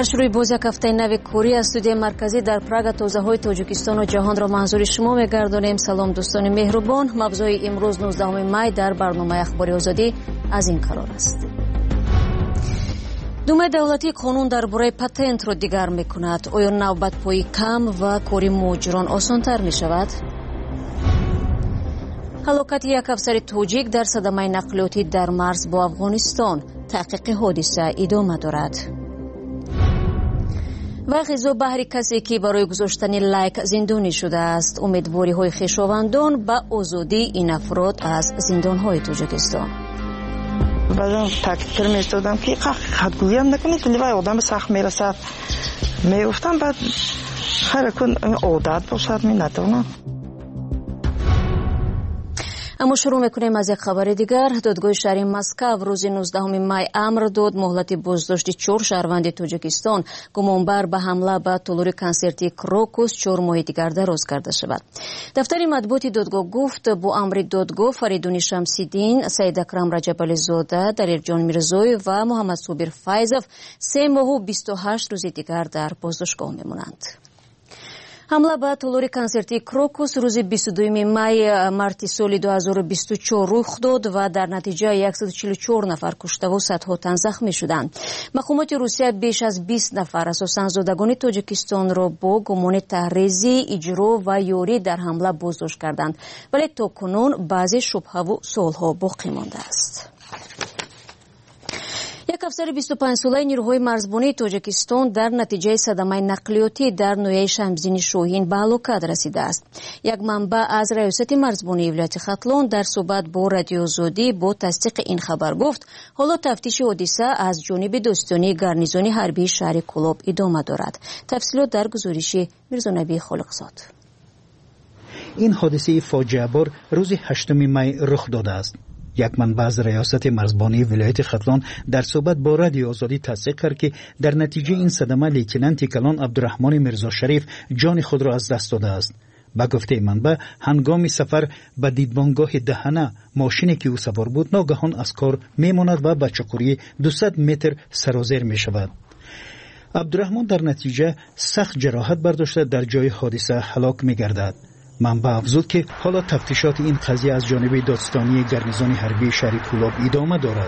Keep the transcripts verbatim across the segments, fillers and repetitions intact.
در شروع باز یک هفته نو کوری از استودیوی مرکزی در پراگ تازه‌های تاجیکستان و جهان را منظور شما می‌گردانیم. سلام دوستان مهربان. موضوع امروز نوزدهم می در برنامه اخبار آزادی از این قرار است. думаи давлатӣ қонун дар бораи патентро дигар мекунад. оё навбатпои кам ва кори муҳоҷирон осонтар мешавад? ҳалокати як афсари тоҷик дар садамаи нақлиётӣ дар марз бо афғонистон. таҳқиқи ҳодиса идома дорад. ва ғизо баҳри касе ки барои гузоштани лайк зиндонӣ шудааст. умедвориҳои хешовандон ба озодии ин афрод аз зиндонҳои тоҷикистон. بعدم تکفیر می‌افتادم که حقیقت گویم نکنید لیوای آدم سخت میرسد میافتم بعد خیر کن عادت باشد می نتونم. اما شروع میکنیم از یک خبر دیگر. دادگاه شهری مسکو روز نوزدهم می امر داد مهلت بازداشت چهار شهروند تاجیکستان گمانبر به حمله به تالار کنسرتی کروکوس چهار ماه دیگر دراز کرده شود. دفتر مطبوعات دادگاه گفت با امر دادگاه فریدون شمسیدین، سید اکرم رجب‌علی زاده، دلیرجان میرزوی و محمد صابر فیضов سه ماه و بیست و هشت روز دیگر در بازداشتگاه میمونند. حمله به تالار کنسرتی کروکوس روز بیست و دوم می марти соли دو هزار و بیست و چهار رخ داد و در نتیجه صد و چهل و چهار نفر کشته و صدها تن زخمی شدند. مقامات روسیه بیش از بیست نفر اساساً زادگان تاجیکستان را با گمان تحریضی، اجرا و یاری در حمله بازداشت کردند، ولی تاکنون بعضی شبهه و سوالها باقی مانده است. یک افسر بیست و پنج ساله نیروهای مرزبانی تاجیکستان در نتیجه صدمه نقلیاتی در نویه شمزین شاهین به هلاکت رسیده است. یک منبع از ریاست مرزبانی ولایت ختلان در صحبت با رادیو آزادی با تصدیق این خبر گفت حالا تفتیش حادثه از جانب داستانی گارنیزون حربی شهر کولاب ادامه دارد. تفصیلات در گزارش میرزانبی خالقزاد. این حادثه فاجعه بار روز هشتم می رخ داده است. یک منبع از ریاست مرزبانی ولایت ختلان در صحبت با رادیو آزادی تصدیق کرد که در نتیجه این صدمه لیتنانت کلان عبدالرحمن میرزا شریف جان خود را از دست داده است. با گفته منبع هنگام سفر به دیدبانگاه دهنه ماشینی که او سوار بود ناگهان از کار میماند و به چقوری دویست متر سرازیر می شود. عبدالرحمن در نتیجه سخت جراحت برداشته در جای حادثه هلاک می گردد. منبع افزود که حالا تفتیشات این قضیه از جانب دادستانی گارنیزون حربی شهر کولاب ادامه دارد.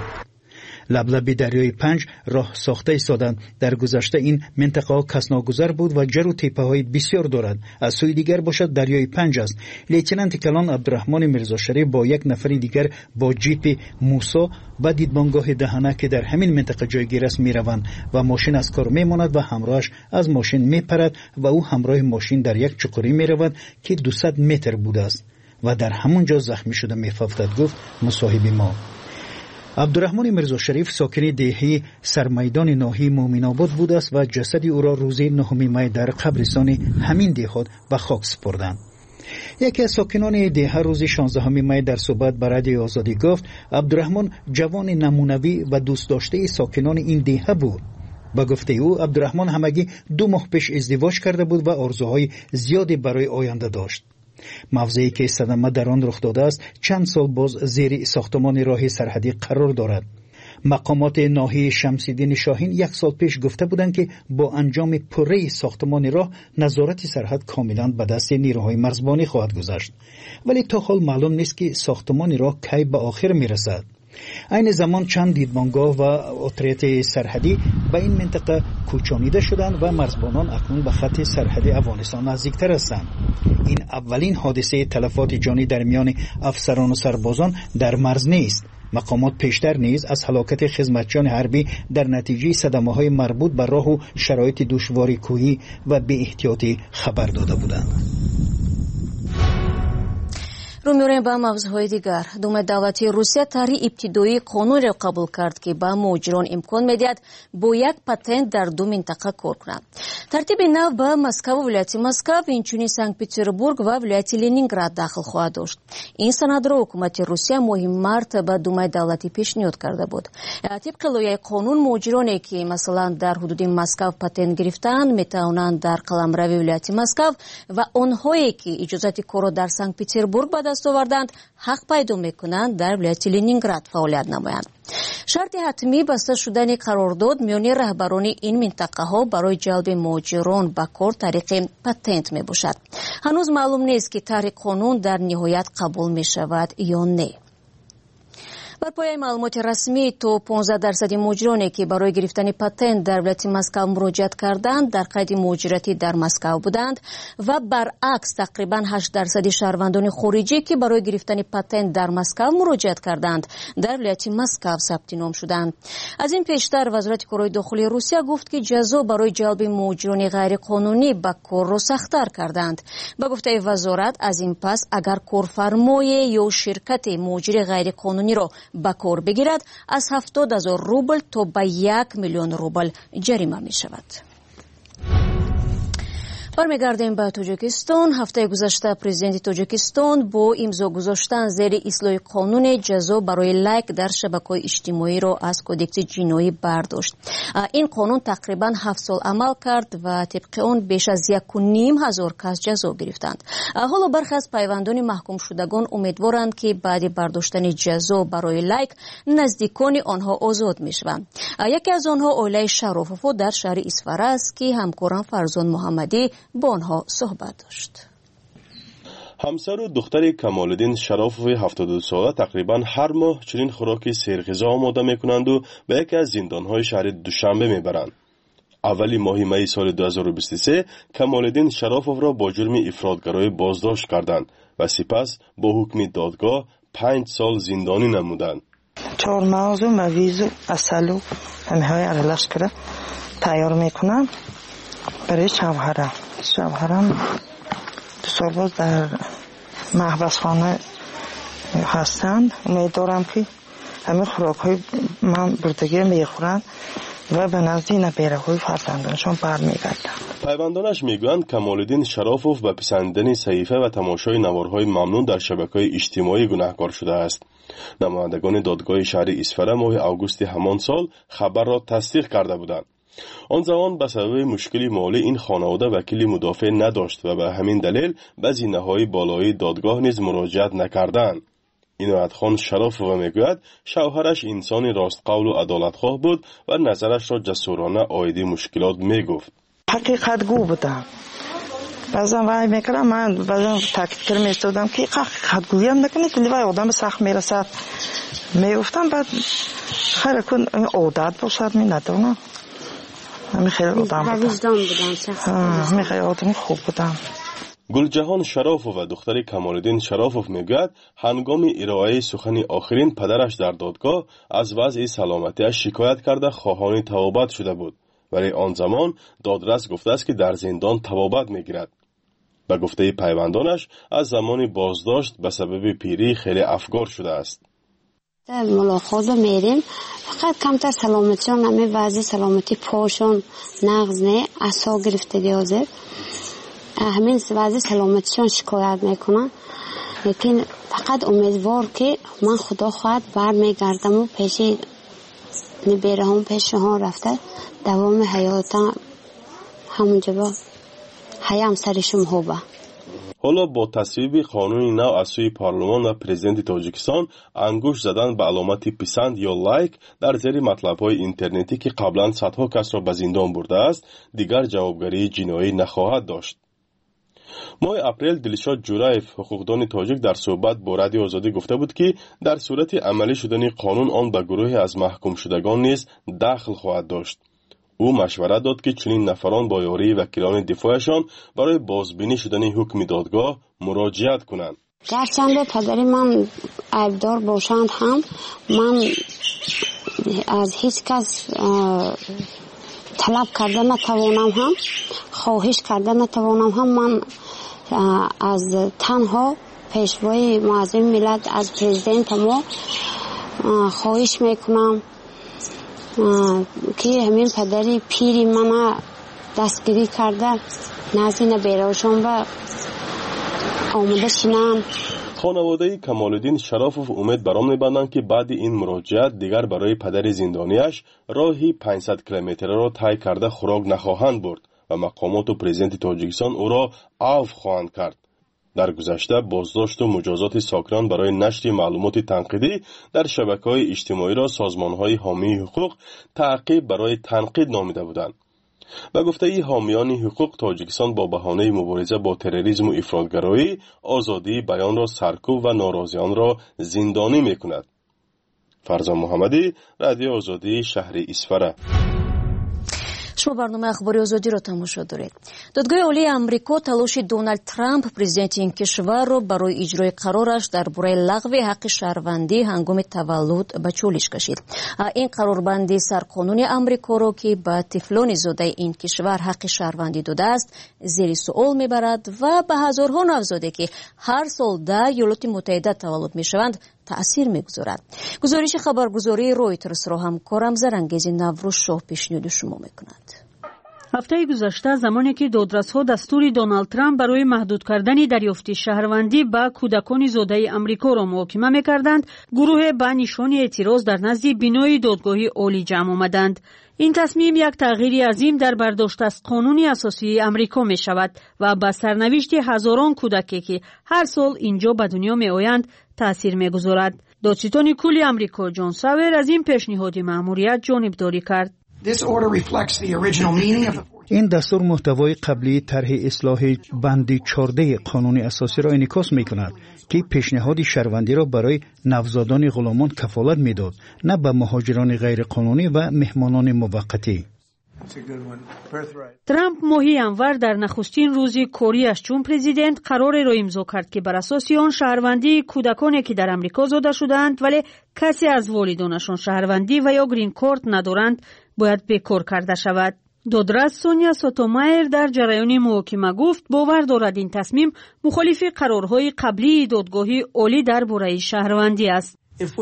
لبلب دریای پنج راه ساخته ایستادند. در گذشته این منطقه کسناگذر بود و جر و تپه های بسیار دارد. از سوی دیگر باشد دریای پنج است. لیتنانت کلان عبدالرحمن میرزا شریف با یک نفر دیگر با جیپ موسی به دیدبانگاه دهنه که در همین منطقه جایگیر است میروند و ماشین از کار میماند و همراهش از ماشین میپرد و او همراه ماشین در یک چقوری میرود که دویست متر بوده است و در همونجا زخمی شده میفافتد، گفت مصاحب ما. عبدالرحمن میرزا شریف ساکن دهه سرمیدان ناحیه مومن آباد بوده است و جسد او را روز نهم می در قبرستان همین دهات به خاک سپردند. یکی از ساکنان دهه روز شانزدهم می در صحبت با رادیو آزادی گفت عبدالرحمن جوان نمونوی و دوست داشته ساکنان این دهه بود. با گفته او عبدالرحمن همگی دو ماه پیش ازدواج کرده بود و آرزوهای زیادی برای آینده داشت. موضعی که صدمه در آن رخ داده است چند سال باز زیر ساختمان راه سرحدی قرار دارد. مقامات ناحیه شمسیدین شاهین یک سال پیش گفته بودند که با انجام پره ساختمان راه نظارت سرحد کاملا به دست نیروهای مرزبانی خواهد گذشت، ولی تا حال معلوم نیست که ساختمان راه کی به آخر میرسد. این زمان چند دیدبانگاه و اتریت سرحدی به این منطقه کوچانیده شدند و مرزبانان اکنون به خط سرحدی افغانستان نزدیکتر هستند. این اولین حادثه تلفات جانی در میان افسران و سربازان در مرز نیست. مقامات پیشتر نیز از هلاکت خدمتچیان حربی در نتیجه صدمه‌های مربوط به راه و شرایط دشواری کوهی و بی احتیاطی خبر داده بودند. رو می‌ریم به موضوعهای دیگر. думаи давлати روسیه طرح ابتدایی قانون را قبول کرد که به مهاجران امکان می‌دهد با یک پتنت در دو منطقه کار کنند. ترتیب نو به مسکو و ولایت مسکو، اینچنین سنت پترزبورگ و ولایت لنینگراد داخل خواهد داشت. این سند را حکومت روسیه مهم مرتبه думаи давлати پیشنهاد کرده بود. طبق لایحه قانون مهاجرانی که مثلا در حدود مسکو پتنت گرفتند می‌توانند در قلمرو ولایت مسکو و آنهایی که اجازه کار در سنت پترزبورگ به دست آوردند حق پیدا میکنند در ولایت لنینگراد فعالیت نمایند. شرط حتمی بسته شدن قرارداد میان رهبران این منطقه ها برای جلب مهاجران به کار طریق پتنت می باشد. هنوز معلوم نیست که طرح قانون در نهایت قبول می شود یا نه. بر پایه معلومات رسمی تو پانزده درصد مهاجرانی که برای گرفتن پتنت در ولایت مسکو مراجعت کردند در قید مهاجرتی در مسکو بودند و برعکس تقریبا هشت درصد شهروندان خارجی که برای گرفتن پتنت در مسکو مراجعت کردند در ولایت مسکو ثبت نام شدند. از این پیشتر وزارت کارهای داخلی روسیه گفت که جزا برای جلب مهاجران غیر قانونی به کار را سخت‌تر کردند. به گفته وزارت از این پس اگر کارفرمای یا شرکت مهاجر غیر قانونی را به کار بگیرد از هفتاد هزار روبل تا به یک میلیون روبل جریمه می شود. برمیگردیم به تاجیکستان. هفته گذشته پرزیدنت تاجیکستان با امضا گذاشتن زیر اصلاح قانون جزا برای لایک در شبکه‌های اجتماعی را از کدکس جنایی برداشت. این قانون تقریبا هفت سال عمل کرد و طبق آن بیش از یک و نیم هزار کس جزا گرفتند. حالا برخی از پیوندان محکوم شدگان امیدوارند که بعد برداشتن جزا برای لایک نزدیکان آنها آزاد میشوند. یکی از آنها عائله شرافوف در شهر اسفر است که همکارم فرزان محمدی با آنها صحبت داشت. همسر و دختر کمالالدین شرافوف هفتاد و دو ساله تقریبا هر ماه چنین خوراکی سرغذا آماده میکنند و به یکی از زندانهای شهر دوشنبه میبرند. اولی ماه می سال دو هزار و بیست و سه کمالالدین شرافوف را با جرم افراطگرایی بازداشت کردند و سپس با حکم دادگاه پنج سال زندانی نمودند. چهار مغز و مویز و عسل و همه های ارلش کرده تیار میکنم برای شوهرم. شوهرم دو سال باز در محبس خانه هستند. امیدوارم که همه خوراک های من بردگی میخورند و به نزد نبیره های فرزندانشان برمیگردند. پیوندانش میگویند کمالالدین شرافوف به پسندیدن صحیفه و تماشای نوارهای ممنوع در شبکه‌های اجتماعی گناهکار شده است. نمایندگان دادگاه شهر اسفر ماه آگوست همان سال خبر را تصدیق کرده بودند. آن زمان به سبب مشکلی مالی این خانواده وکیل مدافع نداشت و به همین دلیل بعضی نهادهای بالایی دادگاه نیز مراجعت نکردند. عنایت خان شرافوف میگوید شوهرش انسانی راستقول و عدالتخواه بود و نظرش را جسورانه عاید مشکلات میگفت. حقیقت گو بودم. بعضا وای میکردم من بعضا تکتر میستودم که حقیقت گویم نکنید ولی وای آدم سخت میرسد میگفتم بعد خیلی کن عادت باشد می ندونم. همین خیلی آدم بودم. همین خیلی آدم خوب بودم. گلجهان شرافوف و دختر کمالالدین شرافوف میگوید هنگام ارائه سخن آخرین پدرش در دادگاه از وضع سلامتیش شکایت کرده خواهان توبت شده بود، ولی آن زمان دادرس گفته است که در زندان توبت میگیرد. به گفته پیوندانش از زمان بازداشت به سبب پیری خیلی افگار شده است. در ملاقات میریم فقط کمتر سلامتیشون نمی وضع سلامتی پاشون نغز نه عصا گرفتگی حاضر همین وضع سلامتیشون شکایت میکنن، لیکن فقط امیدوار که من خدا خواهد بر میگردم و پیشی نبیره هم پیش ها رفته دوام حیاتم همونجا با حیام سرشم خوبه. حالا با تصویب قانون نو از سوی پارلمان و پرزیدنت تاجیکستان انگشت زدن به علامت پسند یا لایک در زیر مطلب‌های اینترنتی که قبلا صدها کس را به زندان برده است دیگر جوابگری جنایی نخواهد داشت. ماه اپریل دلشاد جورایف حقوقدان تاجیک در صحبت با رادیو آزادی گفته بود که در صورت عملی شدن قانون آن به گروهی از محکوم شدگان نیز دخل خواهد داشت. او مشورت داد که چنین نفران با یاری وکیلان دفاعشان برای بازبینی شدن حکم دادگاه مراجعت کنند. گرچند پدری من عیبدار باشند هم من از هیچ کس طلب کرده نتوانم هم خواهش کرده نتوانم هم من از تنها پیشوای معظم ملت از پرزیدنت ما خواهش میکنم که همین پدری پیری من دستگیری کرده نزدین بیراشون و آمده شینم. خانواده کمالالدین شرافوف امید برام می‌بندند که بعد این مراجعت دیگر برای پدر زندانیش راهی پانصد کیلومتر را طی کرده خوراک نخواهند برد و مقامات و پرزیدنت تاجیکستان او را عفو خواهند کرد. در گذشته بازداشت و مجازات ساکنان برای نشر معلومات تنقیدی در شبکه‌های اجتماعی را سازمان‌های حامی حقوق تعقیب برای تنقید نامیده بودند. و گفته ای حامیان حقوق تاجیکستان با بهانه مبارزه با تروریسم و افراطگرایی آزادی بیان را سرکوب و ناراضیان را زندانی می‌کند. فرزان محمدی، رادیو آزادی، شهر اسفره. شما برنامه اخباری آزادی را تماشا دارید. دادگاه عالی آمریکا تلاش دونالد ترامپ پرزیدنت این کشور را برای اجرای قرارش درباره لغو حق شهروندی هنگام تولد به چالش کشید. این قراربندی سرقانونی آمریکا را که به طفلان زاده این کشور حق شهروندی داده است زیر سوال میبرد و به هزارها نوزاده که هر سال در ایالات متحده تولد میشوند تأثیر میگذارد. گزارش خبرگزاری رویترز را همکارم زرانگیز نوروز شاه پیشنهاد شما میکند. هفته گذشته زمانی که دادرس‌ها دستور دونالد ترامپ برای محدود کردن دریافت شهروندی به کودکان زاده آمریکا را محاکمه می‌کردند، گروه به نشان اعتراض در نزد بینای دادگاه عالی جمع آمدند. این تصمیم یک تغییر عظیم در برداشت از قانون اساسی آمریکا می شود و به سرنوشت هزاران کودکی که هر سال اینجا به دنیا می آیند تأثیر می گذارد. دادستان کل آمریکا جان ساور از این پیشنهاد مأموریت جانبداری کرد. این دستور محتوای قبلی طرح اصلاح بند چهارده قانون اساسی را انعکاس می‌کند که پیشنهاد شهروندی را برای نوزادان غلامان کفالت می‌داد، نه به مهاجران غیر قانونی و مهمانان موقتی. ترامپ ماهی انور در نخستین روز کاریش چون پرزیدنت قرار را امضا کرد که بر اساس آن شهروندی کودکانی که در آمریکا زاده شدند ولی کسی از والدانشان شهروندی و یا گرین کارت ندارند باید بیکار کرده شود. دادرس سونیا سوتومایر در جریان محاکمه گفت باور دارد این تصمیم مخالف قرارهای قبلی دادگاه عالی درباره شهروندی است.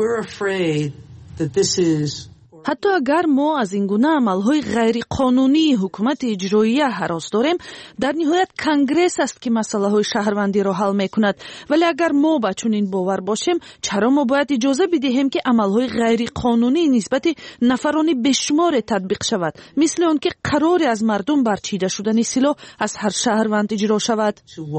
حتی اگر ما از این گونه عملهای غیر قانونی حکومت اجراییه هراس داریم، در نهایت کنگرس است که مسئله های شهروندی را حل میکند. ولی اگر ما با چنین باور باشیم، چرا ما باید اجازه بدهیم که عملهای غیر قانونی نسبت نفران بشمار تطبیق شود، مثل آن که قرار از مردم برچیده شدن سلاح از هر شهروند اجرا شود؟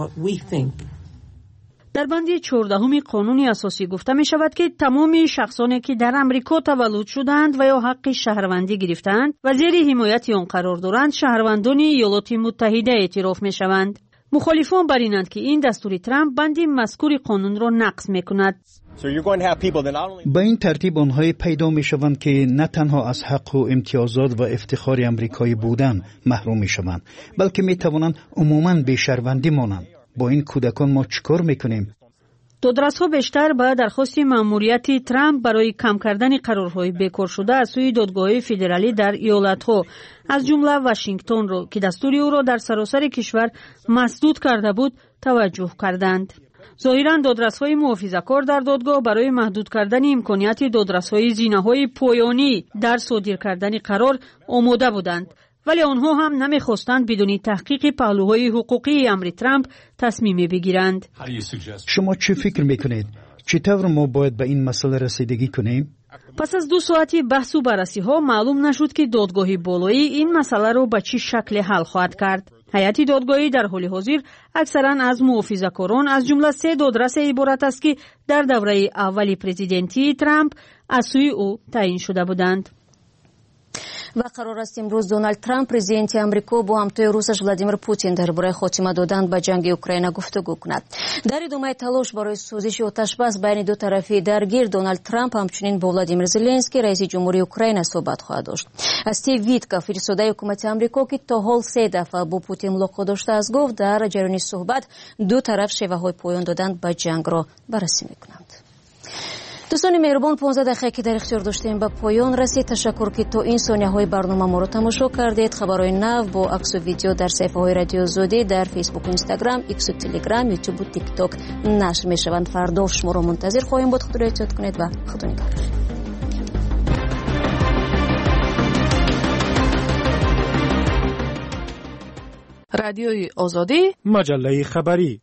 در بند چهاردهم قانون اساسی گفته می شود که تمام شخصانی که در امریکا تولد شدند و یا حق شهروندی گرفتند و زیر حمایت آن قرار دارند شهروندان ایالات متحده اعتراف می شوند. مخالفان بر اینند که این دستور ترامپ بند مذکور قانون را نقض می کند. با این ترتیب آنهای پیدا می شوند که نه تنها از حق و امتیازات و افتخار امریکایی بودن محروم می شوند، بلکه می توانند عموماً بی شهروندی مانند. با این کودکان ما چیکار میکنیم؟ دادرس‌ها بیشتر به درخواست مأموریت ترامپ برای کم کردن قرارهای بیکار شده از سوی دادگاه فدرالی در ایالت‌ها از جمله واشنگتن را که دستور او را در سراسر کشور مسدود کرده بود توجه کردند. ظاهراً دادرس‌های محافظه‌کار در دادگاه برای محدود کردن امکانیت دادرس‌های زینه‌های پایانی در صادر کردن قرار آماده بودند، ولی آنها هم نمیخواستند بدون تحقیق پهلوهای حقوقی امر ترامپ تصمیم بگیرند. شما چه فکر میکنید؟ چطور ما باید به این مسئله رسیدگی کنیم؟ پس از دو ساعتی بحث و بررسی ها معلوم نشد که دادگاه بالایی این مسئله را به چه شکل حل خواهد کرد. هیئت دادگاهی در حال حاضر اکثرا از محافظه‌کاران از جمله سه دادرس عبارت است که در دوره اولی پرزیدنتی ترامپ از سوی او تعیین شده بودند. و قرار است امروز دونالد ترامپ پرزیدنت آمریکا با همتای روسش ولادیمیر پوتین درباره خاتمه دادن به جنگ اوکراین گفتگو کند. در ادامه تلاش برای سوزش آتشبس بین دو طرفی درگیر دونالد ترامپ همچنین با ولادیمیر زلنسکی رئیس جمهوری اوکراین صحبت خواهد داشت. استیو ویتکا فرستاده حکومت آمریکا که تا حال سه دفعه با پوتین ملاقات داشته است گفت در جریان صحبت دو طرف شیوه‌های پایان دادن به جنگ را بررسی می‌کنند. دوستان مهربان، پانزده دقیقه که در اختیار داشتیم به پایان رسید. تشکر که تا این ثانیه های برنامه ما رو تماشا کردید. خبرهای نو با عکس و ویدیو در صفحه های رادیو آزادی در فیسبوک و اینستاگرام، ایکس و تلگرام، یوتیوب و تیک تاک نشر می شوند. فردا شما رو منتظر خواهیم بود. خدا را احتیاط کنید و خدا نگهدار. رادیوی آزادی، مجله خبری.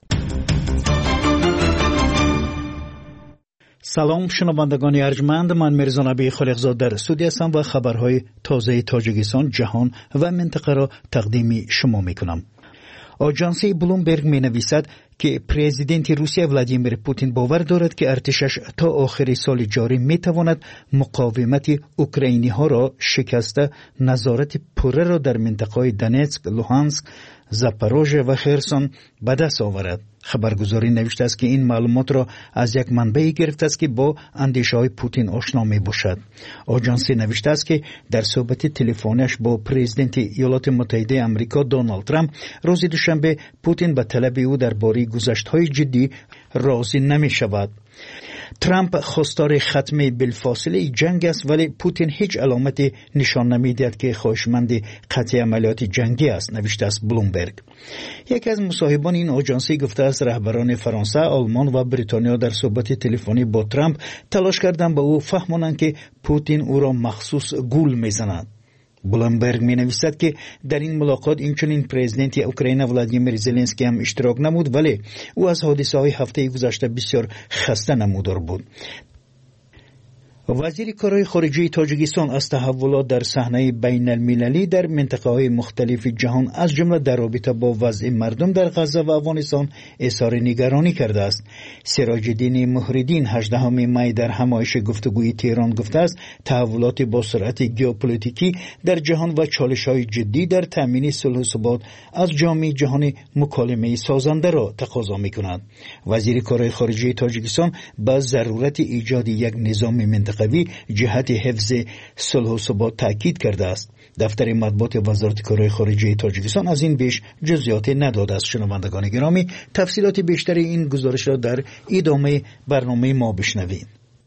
سلام شنوندگان ارجمند، من میرزا نبی خالقزاد در استودیو هستم و خبرهای تازه تاجیکستان، جهان و منطقه را تقدیم شما میکنم. آژانس بلومبرگ می نویسد که پرزیدنت روسیه ولادیمیر پوتین باور دارد که ارتشش تا آخر سال جاری می تواند مقاومت اوکراینی ها را شکسته نظارت پوره را در منطقه دونتسک، لوهانسک، زاپاروژه و خرسون به دست آورد. خبرگزاری نوشته است که این معلومات را از یک منبعی گرفته است که با اندیشه های پوتین آشنا می باشد. آژانس نوشته است که در صحبت تلفنیش با پرزیدنت ایالات متحده آمریکا دونالد ترامپ روز دوشنبه پوتین به طلب او درباره گذشته‌های جدی راضی نمی شود. ترامپ خواستار ختم بلافاصله جنگ است، ولی پوتین هیچ علامت نشان نمیدهد که خواهشمند قطع عملیات جنگی است، نوشته است بلومبرگ. یکی از مصاحبان این آژانس گفته است رهبران فرانسه، آلمان و بریتانیا در صحبت تلفنی با ترامپ تلاش کردند به او فهمانند که پوتین او را مخصوص گول میزند. بلومبرگ می نویسد که در این ملاقات اینچنین پرزیدنت اوکراین ولادیمیر زلنسکی هم اشتراک نمود، ولی او از حادثه های هفته گذشته بسیار خسته نمودار بود. وزیر کارهای خارجه تاجیکستان از تحولات در صحنه بین المللی در منطقه های مختلف جهان از جمله در رابطه با وضع مردم در غزه و افغانستان اظهار نگرانی کرده است. سراج الدین محردین هجدهم می در همایش گفتگوی تهران گفته است تحولات با سرعت ژئوپلیتیکی در جهان و چالش‌های جدی در تامین صلح و ثبات از جامعه جهانی مکالمه سازنده را تقاضا می‌کند. وزیر کارهای خارجه تاجیکستان با ضرورت ایجاد یک نظام منطقه جهت حفظ صلح و ثبات تاکید کرده است. دفتر مطبوعات وزارت کارهای خارجه تاجیکستان از این بیش جزئیات نداده است. شنوندگان گرامی، تفصیلات بیشتری این گزارش را در ادامه برنامه ما بشنوید.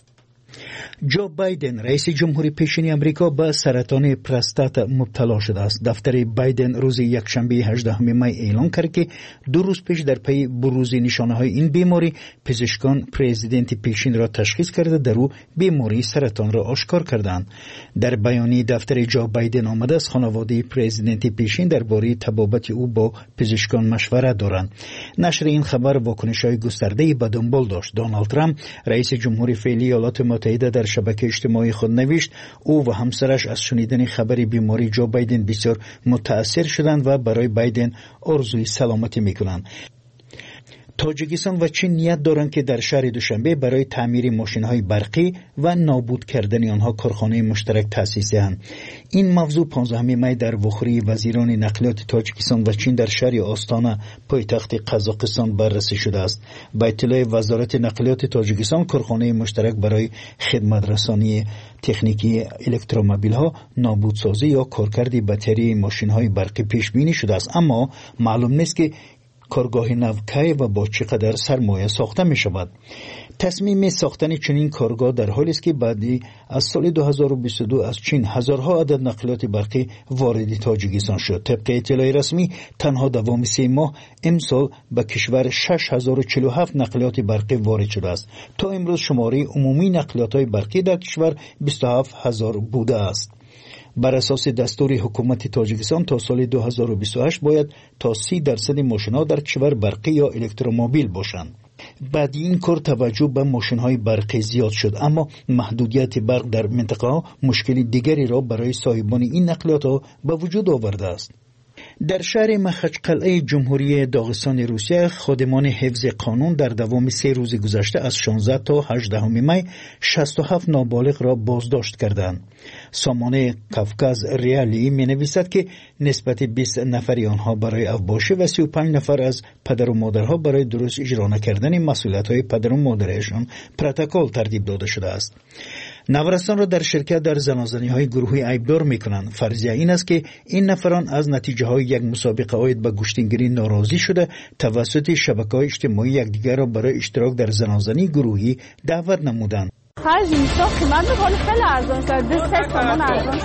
جو بایدن رئیس جمهوری پیشین امریکا به سرطان پروستات مبتلا شده است. دفتر بایدن روز یکشنبه هجدهم می اعلام کرد که دو روز پیش در پی بروز نشانه های این بیماری پزشکان پرزیدنت پیشین را تشخیص کرده در او بیماری سرطان را آشکار کردند. در بیانیه دفتر جو بایدن آمده است خانواده پرزیدنت پیشین درباره طبابت او با پزشکان مشورت دارند. نشر این خبر واکنش‌های گسترده‌ای به دنبال داشت. دونالد ترامپ رئیس جمهوری فعلی ایالات متحده در شبکه اجتماعی خود نوشت او و همسرش از شنیدن خبر بیماری جو بایدن بسیار متاثر شدند و برای بایدن آرزوی سلامتی میکنند. تاجیکستان و چین نیت دارند که در شهر دوشنبه برای تعمیر ماشین‌های برقی و نابود کردن آنها کارخانه مشترک تأسیس دهند. این موضوع پانزدهم می در وخوری وزیران نقلیات تاجیکستان و چین در شهر آستانه پایتخت قزاقستان بررسی شده است. با اطلاع وزارت نقلیات تاجیکستان کارخانه مشترک برای خدمت رسانی تکنیکی الکترومبیل‌ها، نابودسازی یا کارکرد باتری ماشین‌های برقی پیش بینی شده است، اما معلوم نیست که کارگاه نو کی و با چقدر سرمایه ساخته می شود. تصمیم ساختن چنین کارگاه در حالی است که بعدی از سال دو هزار و بیست و دو از چین هزارها عدد نقلیات برقی وارد تاجیکستان شد. طبق اطلاع رسمی تنها دوام سه ماه امسال به کشور شش هزار و چهل و هفت نقلیات برقی وارد شده است. تا امروز شماره عمومی نقلیات برقی در کشور بیست و هفت هزار بوده است. بر اساس دستور حکومت تاجیکستان تا سال دو هزار و بیست و هشت باید تا سی درصد ماشین‌ها در کشور برقی یا الکترومبیل باشند. بعد این کار توجه به ماشین‌های برقی زیاد شد، اما محدودیت برق در منطقه ها مشکل دیگری را برای صاحبان این نقلیات ها به وجود آورده است. در شهر مخچقلعه جمهوری داغستان روسیه خادمان حفظ قانون در دوام سه روز گذشته از شانزده تا هجدهم می شصت و هفت نابالغ را بازداشت کردند. سامانه کافکاز ریالی می نویسد که نسبت بیست نفری آنها برای افباشی و سی و پنج نفر از پدر و مادرها برای درست اجرا نکردن مسئولیت های پدر و مادرشان پروتکل ترتیب داده شده است. نورستان را در شرکت در زنازنی های گروهی عیبدار می کنند. فرضیه این است که این نفران از نتیجه های یک مسابقه عاید به گوشتنگیری ناراضی شده توسط شبکه های اجتماعی یکدیگر را برای اشتراک در زنازنی گروهی دعوت نمودند. خرج اینستا قیمت می‌کنه خیلی ارزان شد. دو سه تومن ارزان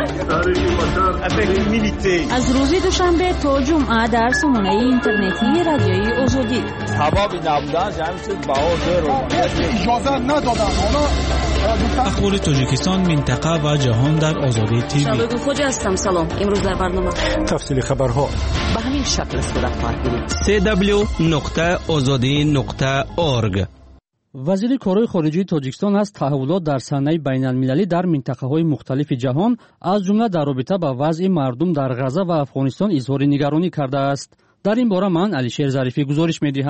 شد. از روز دوشنبه تا جمعه در سامانه اینترنتی رادیوی آزادی سبب نبودن جمعیت باور رو اجازه ندادن. اخبار تاجیکستان، منطقه و جهان در آزادی تیوی. شبکه خوج هستم. سلام. امروز در برنامه تفصیل خبرها به همین شکل صورت خواهد گرفت. سی دبلیو نقطه آزادی نقطه اورگ. وزیر کارهای خارجه تاجیکستان از تحولات در صحنه بین المللی در منطقه‌های مختلف جهان از جمله در رابطه با وضع مردم در غزه و افغانستان اظهار نگرانی کرده است. در این باره من علیشیر ظریفی گزارش می‌دهم.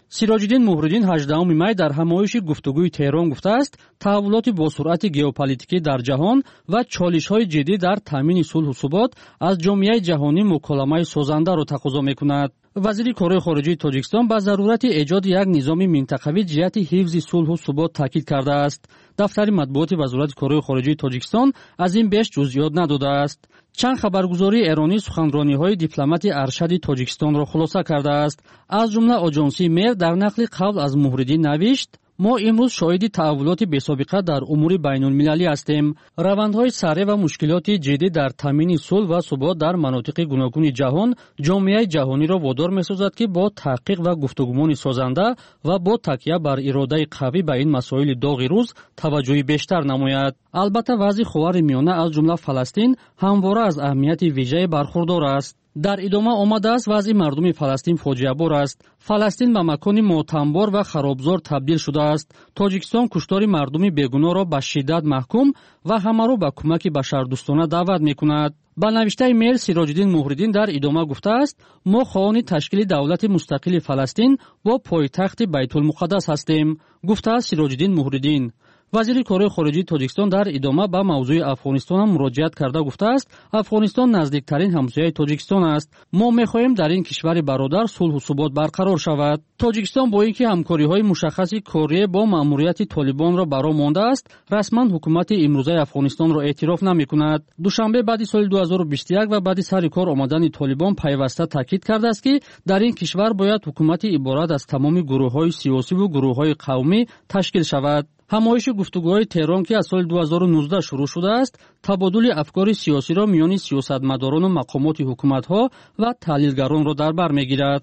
сироҷиддин муҳриддин ҳаждаҳуми май дар ҳамоиши гуфтугӯи теҳрон гуфтааст, таҳаввулоти босуръати геополитикӣ дар ҷаҳон ва чолишҳои ҷиддӣ дар таъмини сулҳу субот аз ҷомеаи ҷаҳонӣ муколамаи созандаро тақозо мекунад. вазири кори хориҷии тоҷикистон ба зарурати эҷоди як низоми минтақавӣ ҷиҳати ҳифзи сулҳу субот таъкид кардааст. дафтари матбуоти вазорати кори хориҷии тоҷикистон аз ин беш ҷузъиёт надодааст. чанд хабаргузории эронӣ суханрониҳои дипломати аршади тоҷикистонро хулоса кардааст. аз ҷумла оҷонсии мер дар нақли қавл аз муҳриддин навишт: мо имрӯз шоҳиди таҳаввулоти бесобиқа дар умури байнулмилалӣ ҳастем. равандҳои сарри ва мушкилоти ҷиддӣ дар таъмини сулҳ ва субот дар манотиқи гуногуни ҷаҳон ҷомеаи ҷаҳониро водор месозад, ки бо таҳқиқ ва гуфтугумони созанда ва бо такя бар иродаи қавӣ ба ин масоили доғи рӯз таваҷҷӯҳи бештар намояд. албатта вазъи хувари миёна аз ҷумла Фаластин ҳамвора аз аҳамияти вижае бархурдор аст. дар идома омадааст, вазъи мардуми Фаластин фоҷиабор аст. Фаластин ба макони мотамбор ва харобзор табдил шудааст. тоҷикистон куштори мардуми бегуноҳро ба шиддат маҳкум ва ҳамаро ба кӯмаки башардӯстона даъват мекунад. ба навиштаи мер Сироҷиддин муҳриддин дар идома гуфтааст: мо хоҳони ташкили давлати мустақили Фаластин бо пойтахти Байтулмуқаддас ҳастем, гуфтааст Сироҷиддин муҳриддин. вазири кори хориҷии тоҷикистон дар идома ба мавзӯи Афғонистон ҳам муроҷиат карда гуфтааст: афғонистон наздиктарин ҳамсояи тоҷикистон аст. мо мехоҳем дар ин кишвари бародар сулҳу субот барқарор шавад. тоҷикистон бо ин ки ҳамкориҳои мушаххаси корие бо маъмурияти Толибонро баро мондааст, расман ҳукумати имрӯзаи Афғонистонро эътироф намекунад. душанбе баъди соли ду ҳазору бисту як ва баъди сари кор омадани Толибон пайваста таъкид кардааст, ки дар ин кишвар бояд ҳукумати иборат аз тамоми гурӯҳҳои сиёсиву гурӯҳҳои қавмӣ ташкил шавад. ҳамоиши гуфтугӯҳои Теҳрон, ки аз соли ду ҳазору нуздаҳ шурӯъ шудааст, табодули афкори сиёсиро миёни сиёсатмадорону мақомоти ҳукуматҳо ва таҳлилгаронро дар бар мегирад.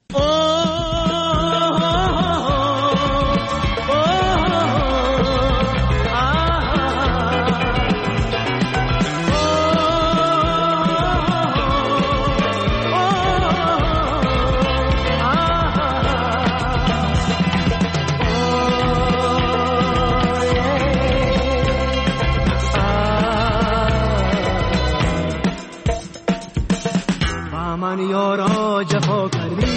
یارا جفا کردی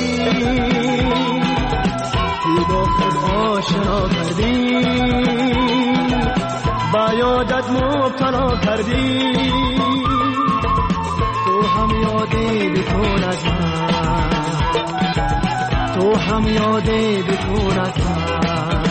تو با خود آشنا کردی با یادت مبتلا کردی تو هم یادی بکن از من تو هم یادی بکن از من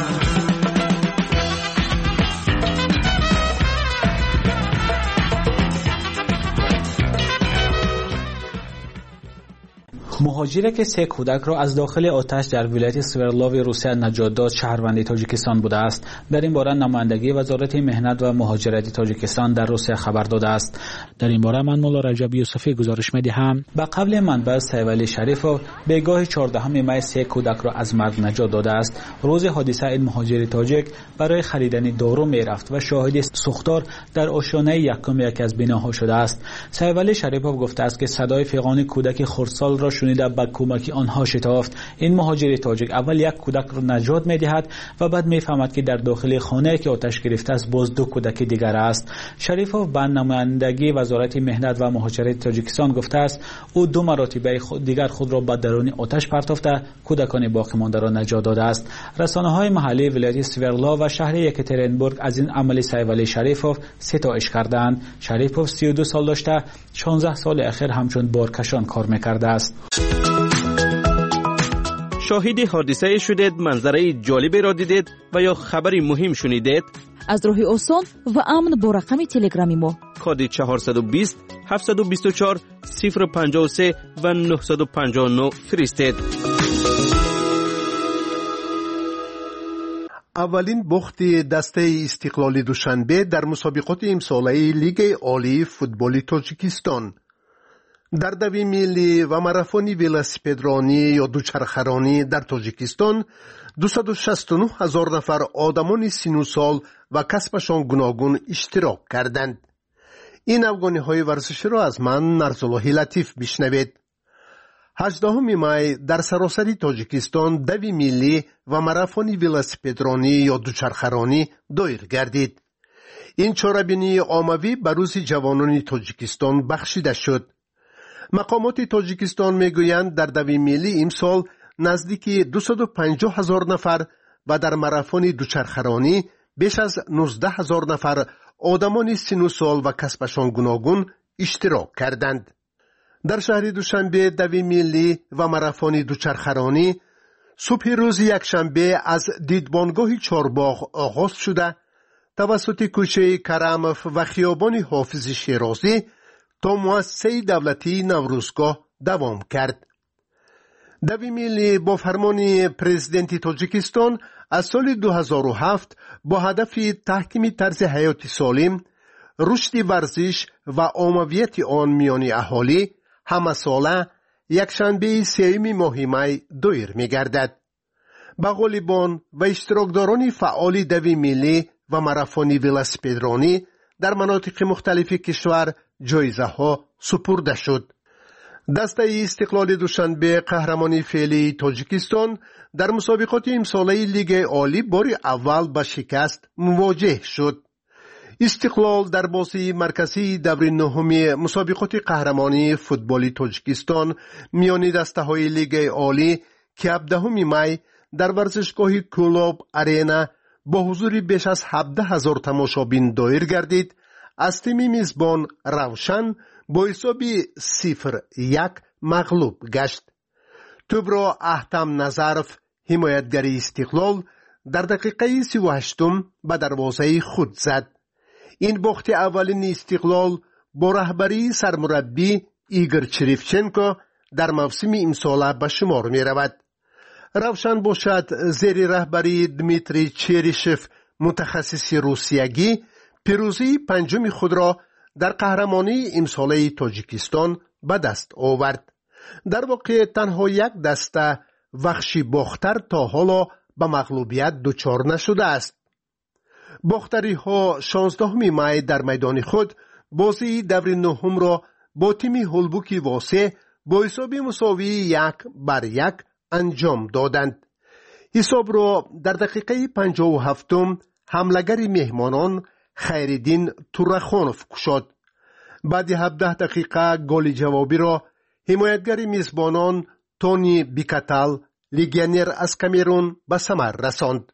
مهاجری که سه کودک را از داخل آتش در ولایت سوردلاو روسیه نجات داد شهروند تاجیکستان بوده است. در این باره نمایندگی وزارت مهنت و مهاجرت تاجیکستان در روسیه خبر داده است. در این باره من مولا رجب یوسفی گزارش می‌دهم. به قبل منبع سیولی شریفوف بگاه چهاردهم می سه کودک را از مرگ نجات داده است. روز حادثه این مهاجر تاجیک برای خریدن دارو میرفت و شاهد سوختار در آشیانه یکم یکی از بناها شده است. سیولی شریفوف گفته است که صدای فغان کودک خردسال را شنیده با کمک آنها شتافت. این مهاجر تاجیک اول یک کودک را نجات می‌دهد و بعد می‌فهمد که در داخل خانه که آتش گرفته است باز دو کودک دیگر است. شریفوف به نمایندگی وزارت مهنت و مهاجرت تاجیکستان گفته است او دو مرتبه خود دیگر خود را به درون آتش پرتافته کودکان باقی مانده را نجات داده است. رسانه‌های محلی ولایت سوردلاو و شهر یکاترینبورگ از این عمل سیولی شریفوف ستایش کردند. شریفوف سی و دو سال داشته شانزده سال اخیر همچون بارکشان کار می‌کرده است. شاهد حادثه شدید، منظره جالبی را دیدید و یا خبری مهم شنیدید؟ از راه آسان و امن با رقم تلگرامی ما کد چهارصد و بیست هفتصد و بیست و چهار صفر پنجاه و سه و نهصد و پنجاه و نه فرستید. اولین بخت دسته استقلالی دوشنبه در مسابقات امساله لیگ عالی فوتبال تاجیکستان. در دوی میلی و ماراتون ولاسیپدرانی یا دوچرخه‌رانی در تاجیکستان دویست و شصت و نه هزار نفر آدمان سی سال و کسبشان گوناگون اشتراک کردند. این افغانی‌های ورزشی را از من نرزالله لطیف بشنوید. هجدهم می در سراسر تاجیکستان دوی میلی و ماراتون ولاسیپدرانی یا دوچرخه‌رانی دایر گردید. این چهاربینی عاموی به روز جوانان تاجیکستان بخشیده شد. مقامات تاجیکستان میگویند در دوی میلی امسال نزدیک دویست و پنجاه هزار نفر و در ماراتون دوچرخه‌رانی بیش از نوزده هزار نفر آدمان سن و سال و کسبشان گوناگون اشتراک کردند. در شهر دوشنبه دوی ملی و ماراتون دوچرخه‌رانی صبح روز یکشنبه از دیدبانگاه چهارباغ آغاز شده توسط کوچه کرمف و خیابان حافظ شیرازی تا مؤسسه دولتی نوروزگاه دوام کرد. دوی ملی با فرمان پرزیدنت تاجیکستان از سال دو هزار و هفت با هدف تحکیم طرز حیات سالم، رشد ورزش و عمومیت آن میان اهالی همه ساله یکشنبه سوم ماه می دایر می گردد. با غالبان و اشتراکداران فعال دوی ملی و ماراتون ولاسیپدرانی در مناطق مختلف کشور جایزه ها سپرده شد. دسته استقلال دوشنبه قهرمانی فعلی تاجیکستان در مسابقات امساله لیگ عالی بار اول با شکست مواجه شد. استقلال در بازی مرکزی دور نهم مسابقات قهرمانی فوتبال تاجیکستان میان دسته های لیگ عالی که هفدهم می در ورزشگاه کلوب ارینا با حضور بیش از هفده هزار تماشابین دایر گردید، از تیم میزبان روشن با حساب صفر یک مغلوب گشت. توپ را احتم نظرف حمایتگر استقلال در دقیقه سی و هشتم به دروازه خود زد. این باخت اولین استقلال با رهبری سرمربی ایگور چریفچنکو در موسم امساله به شمار می رود. روشن باشد زیر رهبری دمیتری چریشف متخصص روسیگی پیروزی پنجم خود را در قهرمانی امساله تاجیکستان به دست آورد. در واقع تنها یک دسته وحشی باختر تا حالا به مغلوبیت دچار نشده است. باختری ها شانزدهم می در میدان خود بازی دور نهم را با تیم هولبوکی واسه با حساب مساوی یک بر یک انجام دادند. حساب را در دقیقه پنجاه و هفتم حملگر مهمانان خیردین تورخانوف کشاد. بعد هفده دقیقه گل جوابی را حمایتگر میزبانان تونی بیکاتال لیگیونر از کامرون به ثمر رساند.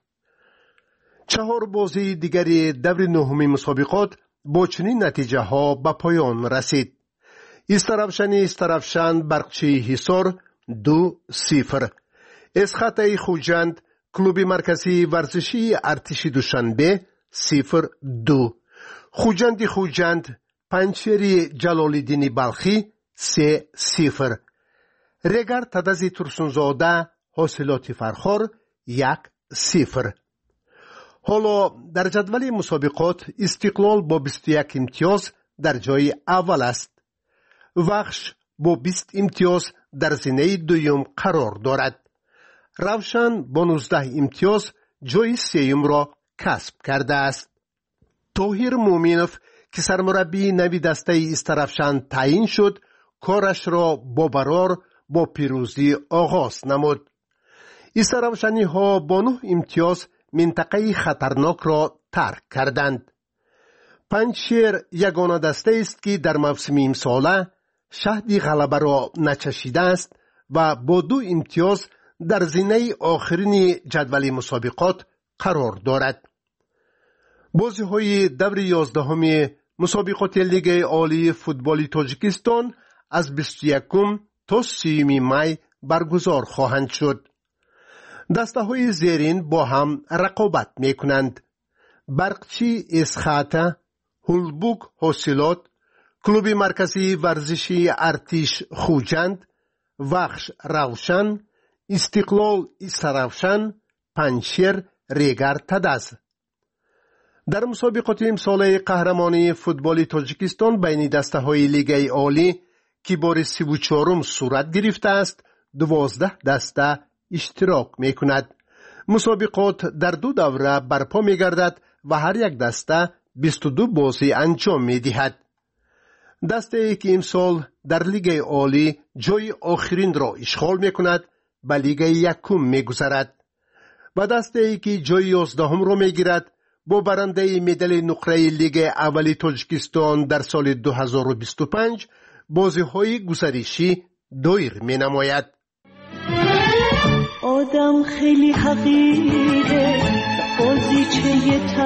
چهار بازی دیگری دور نهم مسابقات با چنین نتیجه ها به پایان رسید. استرافشن استرافشن برقچی حصار دو صفر، اسخطه خوجند کلوب مرکزی ورزشی ارتش دوشنبه صفر دو، خوجند خوجند پنچری جلالالدین بلخی سه صفر، رگر تدازی ترسونزاده حاصلات فرخار یک صفر. حالا در جدول مسابقات استقلال با بیست و یک امتیاز در جای اول است. وحش با بیست امتیاز در زینه دویم قرار دارد. روشن با نوزده امتیاز جای سیوم را کسب کرده است. طاهر مومینوف که سرمربی نوی دسته استرافشن تعیین شد، کارش را با برار با پیروزی آغاز نمود. استرافشنی ها با نه امتیاز منطقه خطرناک را ترک کردند. پنجشیر یگانه دسته است که در موسم امساله شهد غلبه را نچشیده است و با دو امتیاز در زینه آخرین جدول مسابقات قرار دارد. بازی های دور یازدهم مسابقات لیگ عالی فوتبال تاجیکستان از بیست و یکم تا سیوم می برگزار خواهند شد. دسته های زیرین با هم رقابت می کنند. برقچی اسخاته، هولبوک حاصلات، کلوب مرکزی ورزشی ارتش خوجند، وحش روشن، استقلال استرافشن، پنجشیر ریگر تداز. در مسابقات امساله قهرمانی فوتبال تاجیکستان بین دسته های لیگ عالی که بار سی و چهارم صورت گرفته است، دوازده دسته اشتراک می کند. مسابقات در دو دوره برپا می گردد و هر یک دسته بیست و دو بازی انجام می دهد. دسته ای که امسال در لیگ عالی جای آخرین را اشغال می کند به لیگ یکم می گذرد و دسته ای که جای یازدهم را می گیرد با برنده مدال نقره لیگ اول تاجیکستان در سال دو هزار و بیست و پنج بازی های گزارشی دایر می نماید. آدم خیلی حقیره بازیچه